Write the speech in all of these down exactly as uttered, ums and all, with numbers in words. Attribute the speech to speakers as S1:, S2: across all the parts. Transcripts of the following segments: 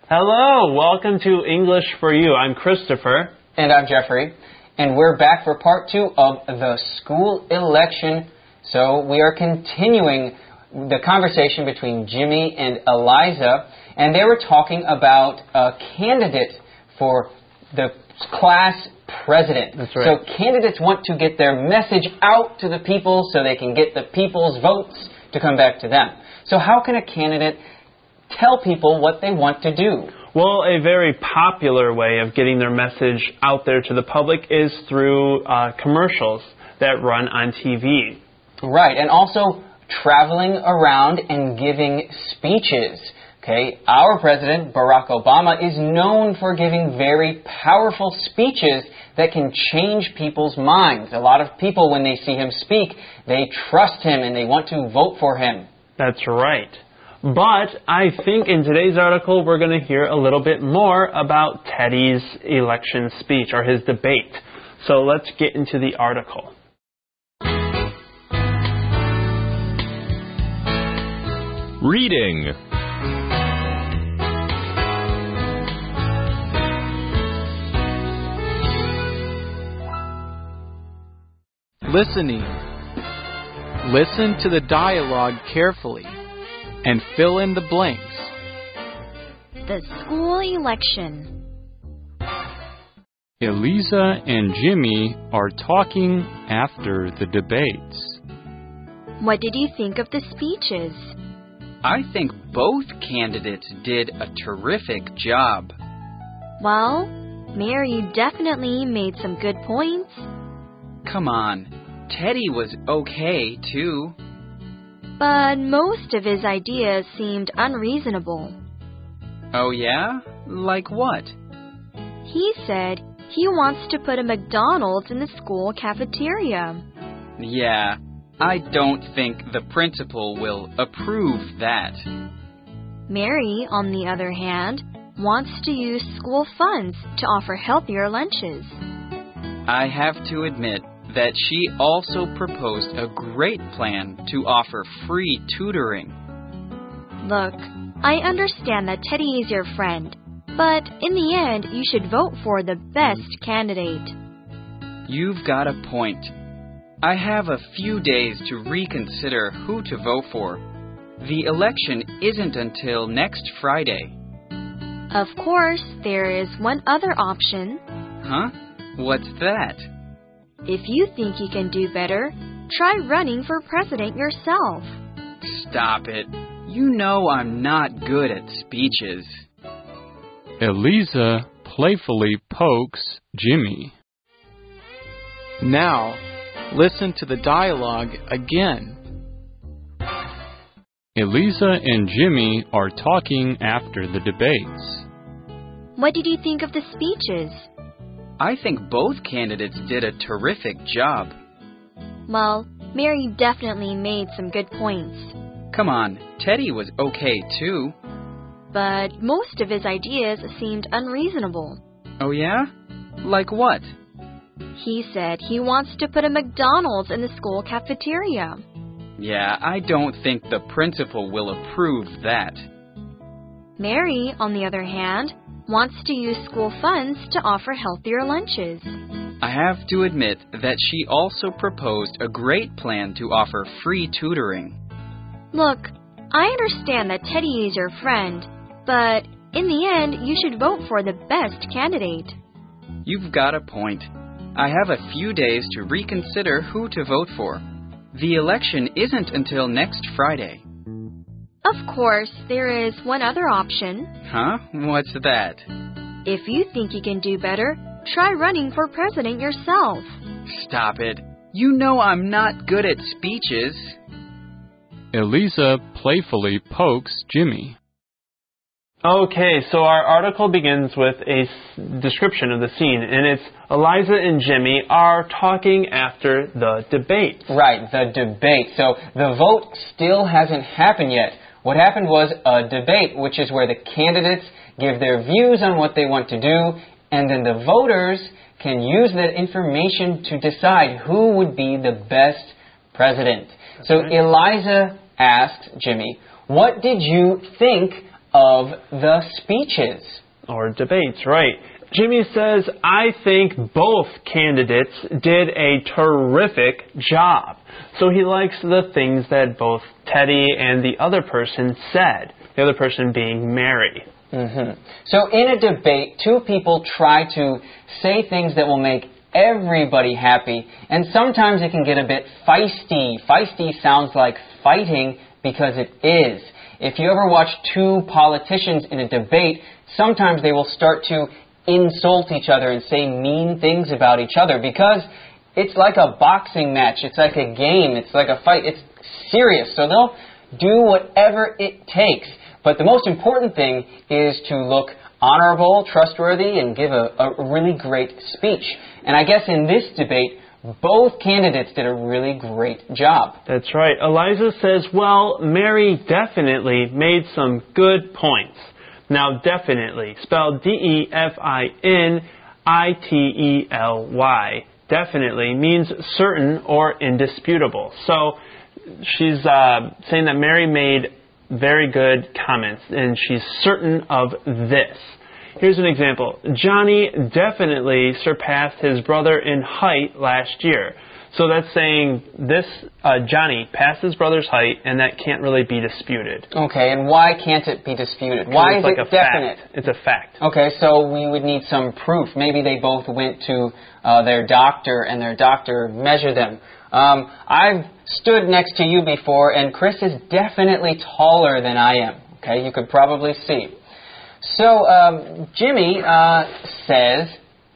S1: Hello, welcome to English for You. I'm Christopher.
S2: And I'm Jeffrey. And we're back for part two of the school election. So we are continuing the conversation between Jimmy and Eliza. And they were talking about a candidate for the class president.
S1: That's right.
S2: So candidates want to get their message out to the people so they can get the people's votes to come back to them. So how can a candidate tell people what they want to do?
S1: Well, a very popular way of getting their message out there to the public is through uh, commercials that run on T V.
S2: Right, and also traveling around and giving speeches. Okay, our president, Barack Obama, is known for giving very powerful speeches that can change people's minds. A lot of people, when they see him speak, they trust him and they want to vote for him.
S1: That's right. But I think in today's article we're going to hear a little bit more about Teddy's election speech or his debate. So let's get into the article.
S3: Reading.
S4: Listening. Listen to the dialogue carefully and fill in the blanks.
S5: The school election.
S3: Eliza and Jimmy are talking after the debates.
S5: What did you think of the speeches?
S6: I think both candidates did a terrific job.
S5: Well, Mary definitely made some good points.
S6: Come on, Teddy was okay, too.
S5: But most of his ideas seemed unreasonable.
S6: Oh, yeah? Like what?
S5: He said he wants to put a McDonald's in the school cafeteria.
S6: Yeah, I don't think the principal will approve that.
S5: Mary, on the other hand, wants to use school funds to offer healthier lunches.
S6: I have to admit that she also proposed a great plan to offer free tutoring.
S5: Look, I understand that Teddy is your friend, but in the end, you should vote for the best candidate.
S6: You've got a point. I have a few days to reconsider who to vote for. The election isn't until next Friday.
S5: Of course, there is one other option.
S6: Huh? What's that?
S5: If you think you can do better, try running for president yourself.
S6: Stop it. You know I'm not good at speeches.
S3: Eliza playfully pokes Jimmy.
S4: Now, listen to the dialogue again.
S3: Eliza and Jimmy are talking after the debates.
S5: What did you think of the speeches?
S6: I think both candidates did a terrific job.
S5: Well, Mary definitely made some good points.
S6: Come on, Teddy was okay too.
S5: But most of his ideas seemed unreasonable.
S6: Oh yeah? Like what?
S5: He said he wants to put a McDonald's in the school cafeteria.
S6: Yeah, I don't think the principal will approve that.
S5: Mary, on the other hand, wants to use school funds to offer healthier lunches.
S6: I have to admit that she also proposed a great plan to offer free tutoring.
S5: Look, I understand that Teddy is your friend, but in the end, you should vote for the best candidate.
S6: You've got a point. I have a few days to reconsider who to vote for. The election isn't until next Friday.
S5: Of course, there is one other option.
S6: Huh? What's that?
S5: If you think you can do better, try running for president yourself.
S6: Stop it. You know I'm not good at speeches.
S3: Eliza playfully pokes Jimmy.
S1: Okay, so our article begins with a s- description of the scene, and it's Eliza and Jimmy are talking after the debate.
S2: Right, the debate. So the vote still hasn't happened yet. What happened was a debate, which is where the candidates give their views on what they want to do, and then the voters can use that information to decide who would be the best president. So Eliza asked Jimmy, "What did you think of the speeches.
S1: Or debates, right. Jimmy says, I think both candidates did a terrific job. So he likes the things that both Teddy and the other person said, the other person being Mary.
S2: Mm-hmm. So in a debate, two people try to say things that will make everybody happy, and sometimes it can get a bit feisty. Feisty sounds like fighting because it is. If you ever watch two politicians in a debate, sometimes they will start to insult each other and say mean things about each other because it's like a boxing match. It's like a game. It's like a fight. It's serious. So they'll do whatever it takes. But the most important thing is to look honorable, trustworthy, and give a, a really great speech. And I guess in this debate, both candidates did a really great job.
S1: That's right. Eliza says, well, Mary definitely made some good points. Now, definitely, spelled D E F I N I T E L Y, definitely means certain or indisputable. So she's uh, saying that Mary made very good comments, and she's certain of this. Here's an example. Johnny definitely surpassed his brother in height last year. So that's saying this uh, Johnny passed his brother's height, and that can't really be disputed.
S2: Okay, and why can't it be disputed? Why
S1: it's
S2: is
S1: like
S2: it
S1: a
S2: definite?
S1: Fact. It's a fact.
S2: Okay, so we would need some proof. Maybe they both went to uh, their doctor, and their doctor measured them. Um, I've stood next to you before, and Chris is definitely taller than I am. Okay, you could probably see. So um, Jimmy uh, says,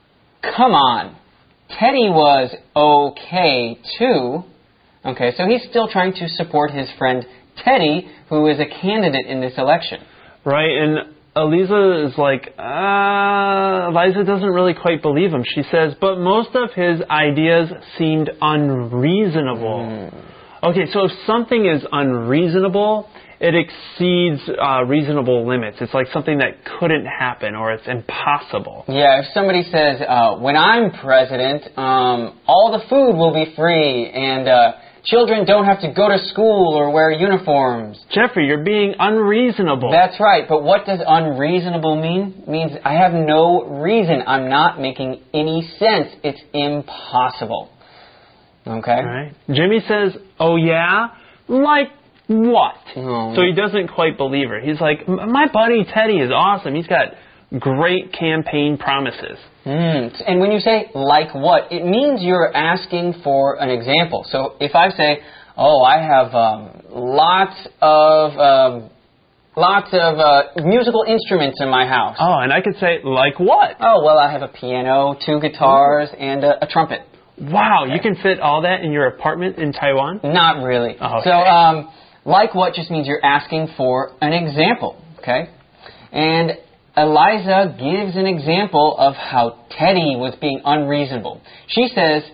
S2: come on. Teddy was okay, too. Okay, so he's still trying to support his friend Teddy, who is a candidate in this election.
S1: Right, and Eliza is like, uh, Eliza doesn't really quite believe him. She says, but most of his ideas seemed unreasonable. Mm. Okay, so if something is unreasonable, it exceeds uh, reasonable limits. It's like something that couldn't happen, or it's impossible.
S2: Yeah, if somebody says, uh, when I'm president, um, all the food will be free, and uh, children don't have to go to school or wear uniforms.
S1: Jeffrey, you're being unreasonable.
S2: That's right, but what does unreasonable mean? It means I have no reason. I'm not making any sense. It's impossible. Okay?
S1: All right. Jimmy says, oh yeah? Like what?
S2: Oh.
S1: So he doesn't quite believe her. He's like, my buddy Teddy is awesome. He's got great campaign promises.
S2: Mm. And when you say like what, it means you're asking for an example. So if I say, oh, I have um, lots of um, lots of uh, musical instruments in my house.
S1: Oh, and I could say, like what?
S2: Oh, well, I have a piano, two guitars, and a, a trumpet.
S1: Wow,
S2: Okay.
S1: you can fit all that in your apartment in Taiwan?
S2: Not really.
S1: Oh, okay.
S2: So, um, like what just means you're asking for an example, okay? And Eliza gives an example of how Teddy was being unreasonable. She says,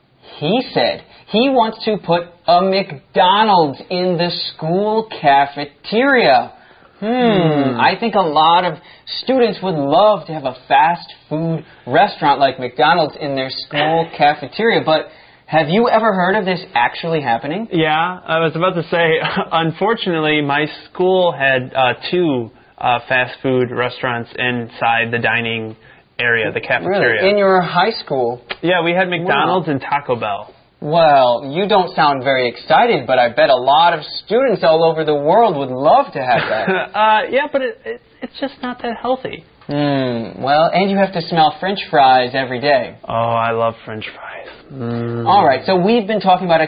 S2: he said he wants to put a McDonald's in the school cafeteria. Hmm, hmm, I think a lot of students would love to have a fast food restaurant like McDonald's in their school cafeteria, but have you ever heard of this actually happening?
S1: Yeah, I was about to say, unfortunately, my school had uh, two uh, fast food restaurants inside the dining area, the cafeteria.
S2: Really? In your high school?
S1: Yeah, we had McDonald's
S2: Wow.
S1: and Taco Bell.
S2: Well, you don't sound very excited, but I bet a lot of students all over the world would love to have that.
S1: uh, yeah, but it, it, it's just not that healthy.
S2: Hmm, well, and you have to smell French fries every day.
S1: Oh, I love French fries. Mm.
S2: All right, so we've been talking about a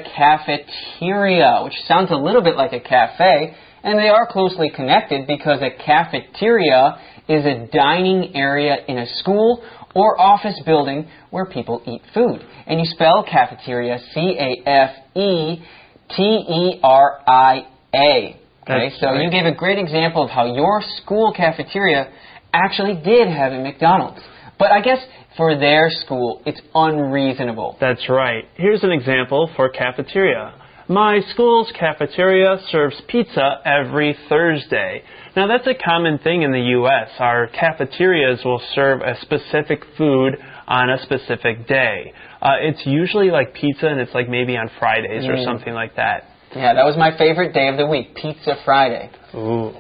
S2: cafeteria, which sounds a little bit like a cafe, and they are closely connected because a cafeteria is a dining area in a school or office building where people eat food. And you spell cafeteria C A F E T E R I A. Okay,
S1: That's
S2: so
S1: right.
S2: you gave a great example of how your school cafeteria actually did have a McDonald's. But I guess for their school, it's unreasonable.
S1: That's right. Here's an example for cafeteria. My school's cafeteria serves pizza every Thursday. Now, that's a common thing in the U S Our cafeterias will serve a specific food on a specific day. Uh, it's usually like pizza, and it's like maybe on Fridays
S2: Mm.
S1: or something like that.
S2: Yeah, that was my favorite day of the week, Pizza Friday.
S1: Ooh.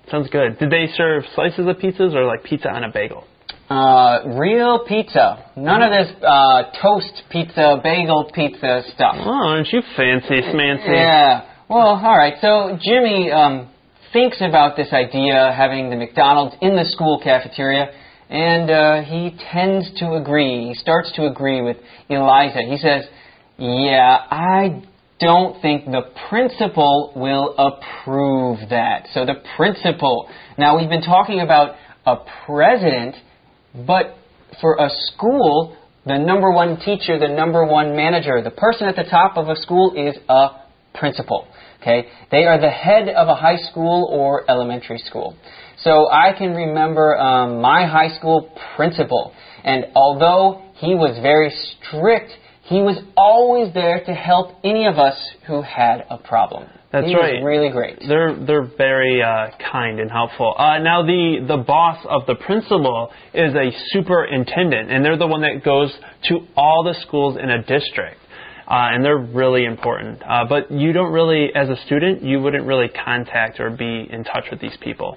S1: Sounds good. Did they serve slices of pizzas or like pizza on a bagel?
S2: Uh, real pizza. None of this uh, toast pizza, bagel pizza stuff.
S1: Oh, aren't you fancy smancy?
S2: Yeah. Well, all right. So Jimmy um, thinks about this idea, having the McDonald's in the school cafeteria, and uh, he tends to agree. He starts to agree with Eliza. He says, yeah, I don't think the principal will approve that. So the principal. Now, we've been talking about a president, but for a school, the number one teacher, the number one manager, the person at the top of a school is a principal. Okay? They are the head of a high school or elementary school. So I can remember um, my high school principal, and although he was very strict, he was always there to help any of us who had a problem.
S1: That's
S2: he
S1: right.
S2: was really great.
S1: They're they're very uh, kind and helpful. Uh, now the the boss of the principal is a superintendent, and they're the one that goes to all the schools in a district, uh, and they're really important. Uh, but you don't really, as a student, you wouldn't really contact or be in touch with these people.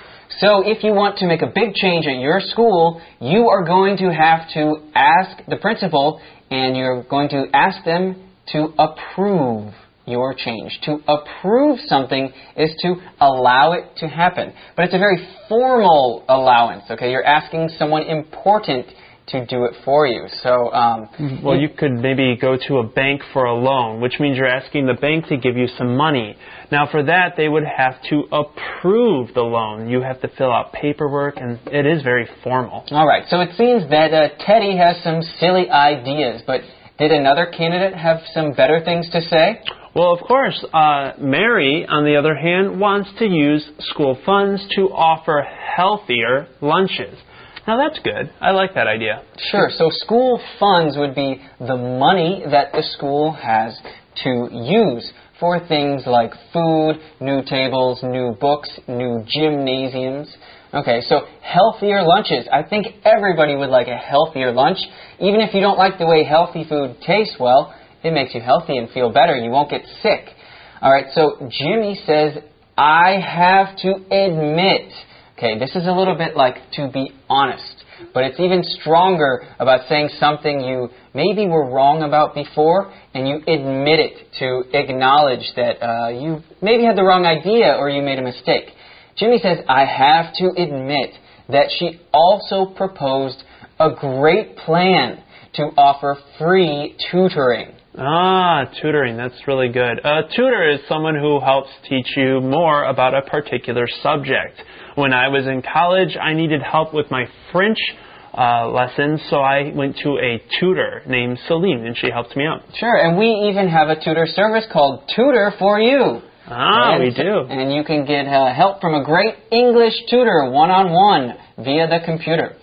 S2: So if you want to make a big change at your school, you are going to have to ask the principal, and you're going to ask them to approve your change. To approve something is to allow it to happen. But it's a very formal allowance, okay? You're asking someone important to do it for you. So, um,
S1: well, you could maybe go to a bank for a loan, which means you're asking the bank to give you some money. Now, for that, they would have to approve the loan. You have to fill out paperwork, and it is very formal.
S2: All right. So it seems that uh, Teddy has some silly ideas, but did another candidate have some better things to say?
S1: Well, of course, uh, Mary, on the other hand, wants to use school funds to offer healthier lunches. Now, that's good. I like that idea.
S2: Sure. So school funds would be the money that the school has to use for things like food, new tables, new books, new gymnasiums. Okay, so healthier lunches. I think everybody would like a healthier lunch. Even if you don't like the way healthy food tastes, well, it makes you healthy and feel better. You won't get sick. All right, so Jimmy says, I have to admit. Okay, this is a little bit like to be honest, but it's even stronger about saying something you maybe were wrong about before, and you admit it to acknowledge that uh, you maybe had the wrong idea or you made a mistake. Jimmy says, I have to admit that she also proposed a great plan to offer free tutoring.
S1: Ah, tutoring. That's really good. A tutor is someone who helps teach you more about a particular subject. When I was in college, I needed help with my French uh, lessons, so I went to a tutor named Celine, and she helped me out.
S2: Sure, and we even have a tutor service called Tutor for You.
S1: Ah,
S2: and,
S1: we do.
S2: And you can get uh, help from a great English tutor one-on-one via the computer.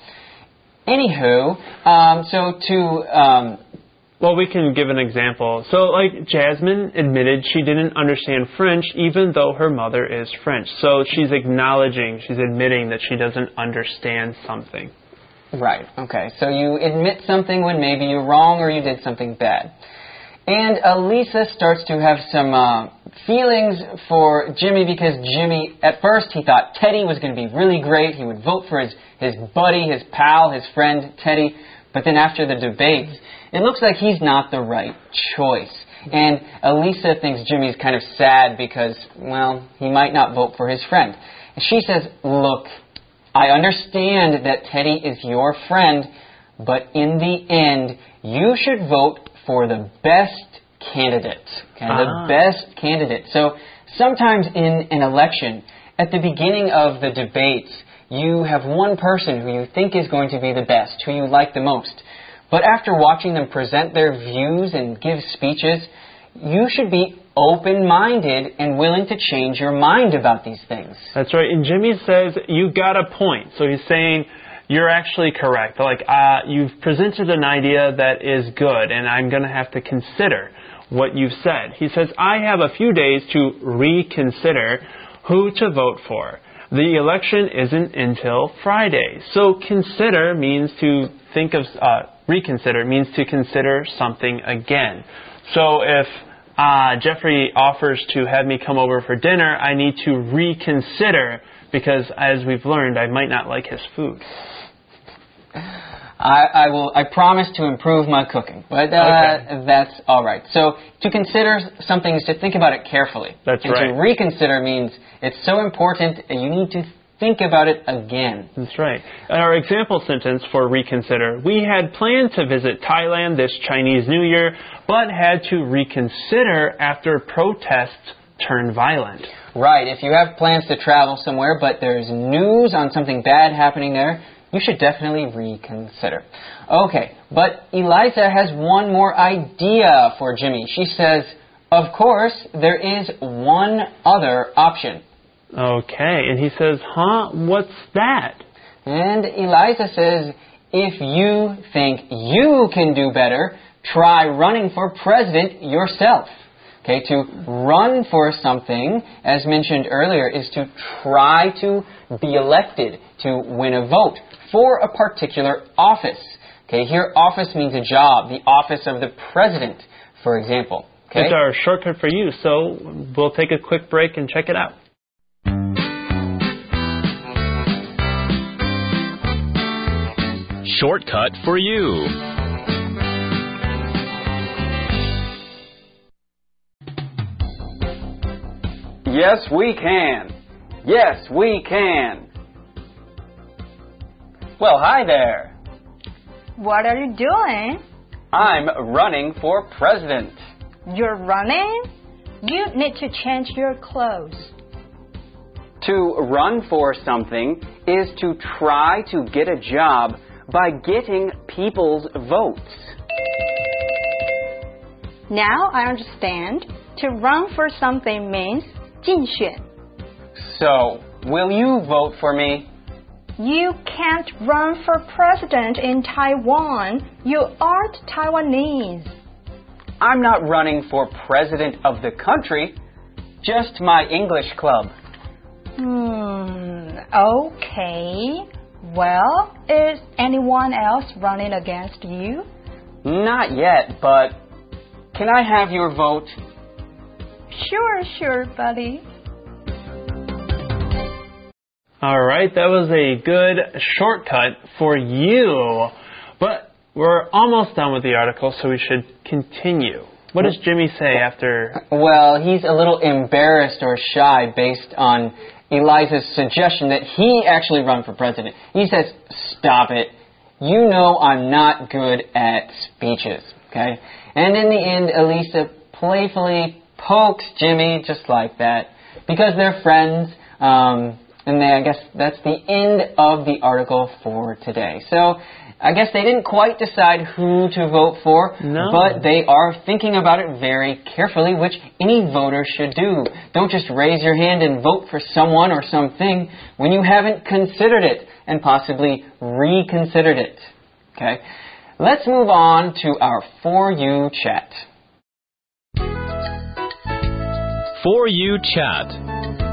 S2: Anywho, um, so to... Um,
S1: Well, we can give an example. So, like, Jasmine admitted she didn't understand French, even though her mother is French. So she's acknowledging, she's admitting that she doesn't understand something.
S2: Right, okay. So you admit something when maybe you're wrong or you did something bad. And Elisa starts to have some uh, feelings for Jimmy because Jimmy, at first, he thought Teddy was going to be really great. He would vote for his, his buddy, his pal, his friend, Teddy. But then after the debates, it looks like he's not the right choice. And Elisa thinks Jimmy's kind of sad because, well, he might not vote for his friend. And she says, look, I understand that Teddy is your friend, but in the end, you should vote for the best candidate. Okay,
S1: ah.
S2: The best candidate. So sometimes in an election, at the beginning of the debates, you have one person who you think is going to be the best, who you like the most. But after watching them present their views and give speeches, you should be open-minded and willing to change your mind about these things.
S1: That's right. And Jimmy says, you got a point. So he's saying, you're actually correct. Like, uh, you've presented an idea that is good, and I'm going to have to consider what you've said. He says, I have a few days to reconsider who to vote for. The election isn't until Friday. So consider means to think of, uh, reconsider means to consider something again. So if uh, Jeffrey offers to have me come over for dinner, I need to reconsider because as we've learned, I might not like his food.
S2: I, I will. I promise to improve my cooking, but uh,
S1: Okay.
S2: that's all right. So to consider something is to think about it carefully.
S1: That's
S2: and
S1: right.
S2: to reconsider means it's so important and you need to think about it again.
S1: That's right. Our example sentence for reconsider. We had planned to visit Thailand this Chinese New Year, but had to reconsider after protests turned violent.
S2: Right. If you have plans to travel somewhere, but there's news on something bad happening there, you should definitely reconsider. Okay, but Eliza has one more idea for Jimmy. She says, of course, there is one other option.
S1: Okay, and he says, huh? What's that?
S2: And Eliza says, if you think you can do better, try running for president yourself. Okay, to run for something, as mentioned earlier, is to try to be elected, to win a vote for a particular office. Okay, here office means a job, the office of the president, for example. Okay?
S1: It's our shortcut for you, so we'll take a quick break and check it out.
S7: Shortcut for you.
S6: Yes, we can. Yes, we can. Well, hi there.
S8: What are you doing?
S6: I'm running for president.
S8: You're running? You need to change your clothes.
S6: To run for something is to try to get a job by getting people's votes.
S8: Now I understand. To run for something means 竞选.
S6: So, will you vote for me?
S8: You can't run for president in Taiwan. You aren't Taiwanese.
S6: I'm not running for president of the country, just my English club.
S8: Hmm, okay. Well, is anyone else running against you?
S6: Not yet, but can I have your vote?
S8: Sure, sure, buddy.
S1: All right, that was a good shortcut for you. But we're almost done with the article, so we should continue. What does Jimmy say after?
S2: Well, he's a little embarrassed or shy based on Eliza's suggestion that he actually run for president. He says, stop it. You know I'm not good at speeches, okay? And in the end, Elisa playfully pokes Jimmy just like that because they're friends. Um, and they, I guess that's the end of the article for today. So I guess they didn't quite decide who to vote for,
S1: no.
S2: but they are thinking about it very carefully, which any voter should do. Don't just raise your hand and vote for someone or something when you haven't considered it and possibly reconsidered it. Okay? Let's move on to our For You chat.
S7: For You chat.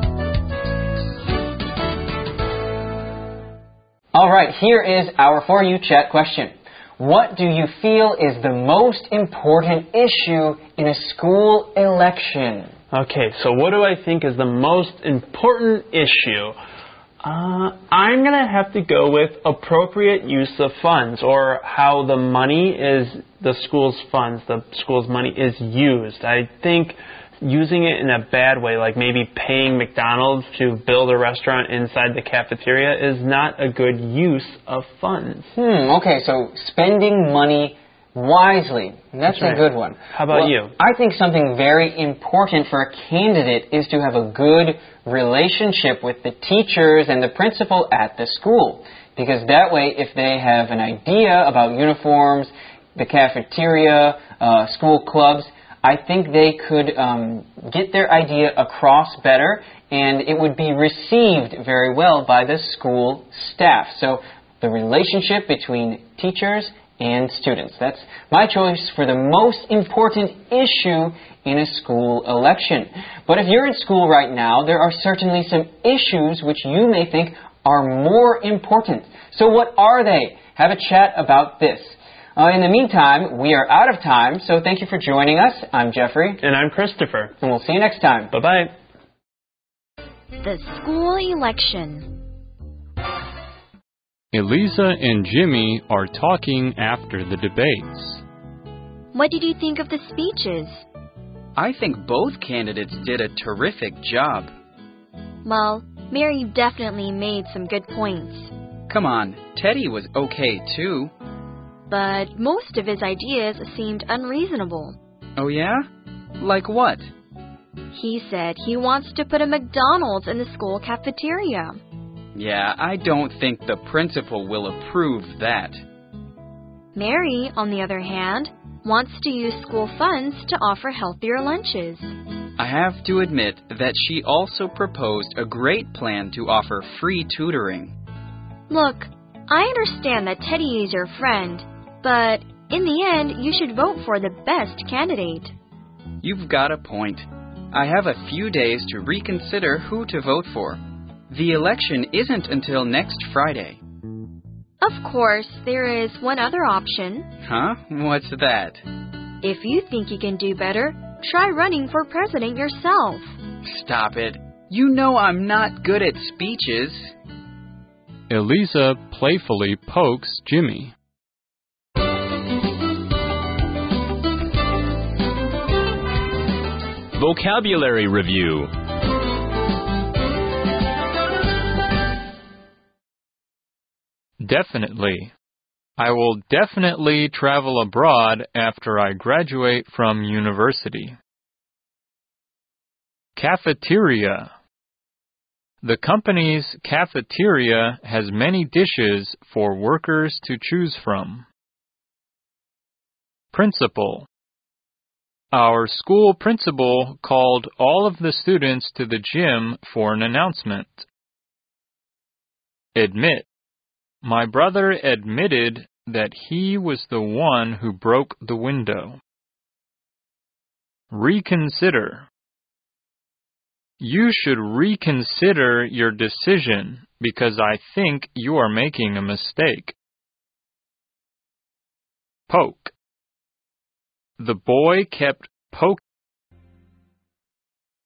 S2: All right, here is our For You chat question. What do you feel is the most important issue in a school election?
S1: Okay, so what do I think is the most important issue? Uh, I'm going to have to go with appropriate use of funds, or how the money is, the school's funds, the school's money is used. I think using it in a bad way, like maybe paying McDonald's to build a restaurant inside the cafeteria, is not a good use of funds.
S2: Hmm, okay, so spending money wisely. That's,
S1: That's right.
S2: a good one.
S1: How about
S2: well,
S1: you?
S2: I think something very important for a candidate is to have a good relationship with the teachers and the principal at the school. Because that way, if they have an idea about uniforms, the cafeteria, uh, school clubs, I think they could um, get their idea across better, and it would be received very well by the school staff. So the relationship between teachers and students. That's my choice for the most important issue in a school election. But if you're in school right now, there are certainly some issues which you may think are more important. So what are they? Have a chat about this. Uh, in the meantime, we are out of time, so thank you for joining us. I'm Jeffrey.
S1: And I'm Christopher.
S2: And we'll see you next time.
S1: Bye-bye.
S5: The school election.
S3: Eliza and Jimmy are talking after the debates.
S5: What did you think of the speeches?
S6: I think both candidates did a terrific job.
S5: Well, Mary definitely made some good points.
S6: Come on, Teddy was okay too.
S5: But most of his ideas seemed unreasonable.
S6: Oh yeah? Like what?
S5: He said he wants to put a McDonald's in the school cafeteria.
S6: Yeah, I don't think the principal will approve that.
S5: Mary, on the other hand, wants to use school funds to offer healthier lunches.
S6: I have to admit that she also proposed a great plan to offer free tutoring.
S5: Look, I understand that Teddy is your friend, but in the end, you should vote for the best candidate.
S6: You've got a point. I have a few days to reconsider who to vote for. The election isn't until next Friday.
S5: Of course, there is one other option.
S6: Huh? What's that?
S5: If you think you can do better, try running for president yourself.
S6: Stop it. You know I'm not good at speeches.
S3: Eliza playfully pokes Jimmy.
S7: Vocabulary Review.
S3: Definitely. I will definitely travel abroad after I graduate from university. Cafeteria. The company's cafeteria has many dishes for workers to choose from. Principal. Our school principal called all of the students to the gym for an announcement. Admit. My brother admitted that he was the one who broke the window. Reconsider. You should reconsider your decision because I think you are making a mistake. Poke. The boy kept poking